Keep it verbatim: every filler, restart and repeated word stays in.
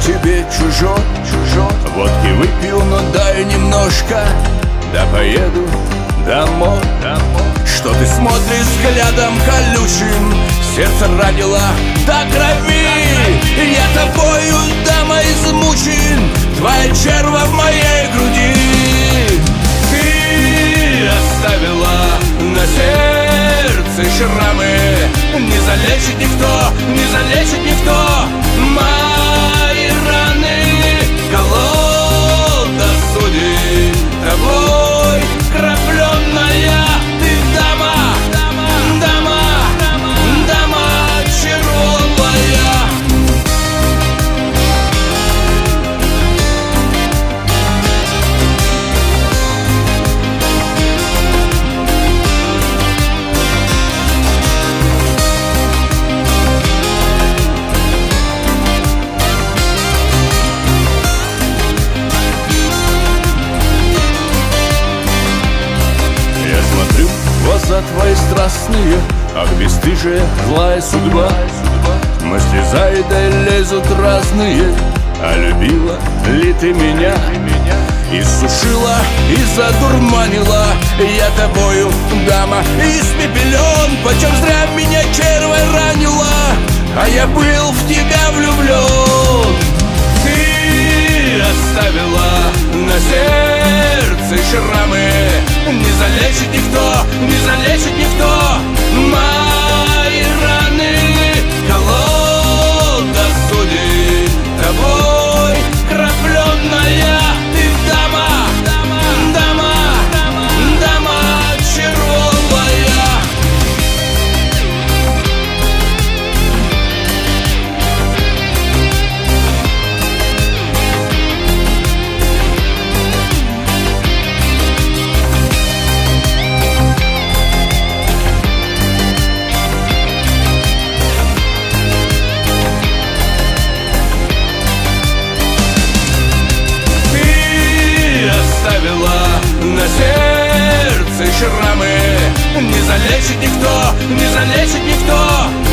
тебе чужой, чужой. Водки выпью, но дай немножко, да поеду домой, домой. Что ты смотришь взглядом колючим, сердце ранило до крови. Я тобою, дама, измучен, твоя черва в моей груди. Ты оставила на сердце шрамы, не залечит никто, не залечит никто мои раны. Голода судит тобой крапленная. Ты дама, дама, дама, дама червовая. Глаза твои страстные, ах, бесстыжая, злая судьба. Мысли заедой лезут разные, а любила ли ты меня? Иссушила и задурманила я тобою, дама, испепелен. Почем зря меня червой ранила, а я был в тебя влюблен. Ты оставила на сердце шрамы, не залечит никто, не залечит никто мои раны. Голода судит тобой крапленная. Ты дама, дама, дама, дама червовая. Оставила на сердце шрамы, не залечит никто, не залечит никто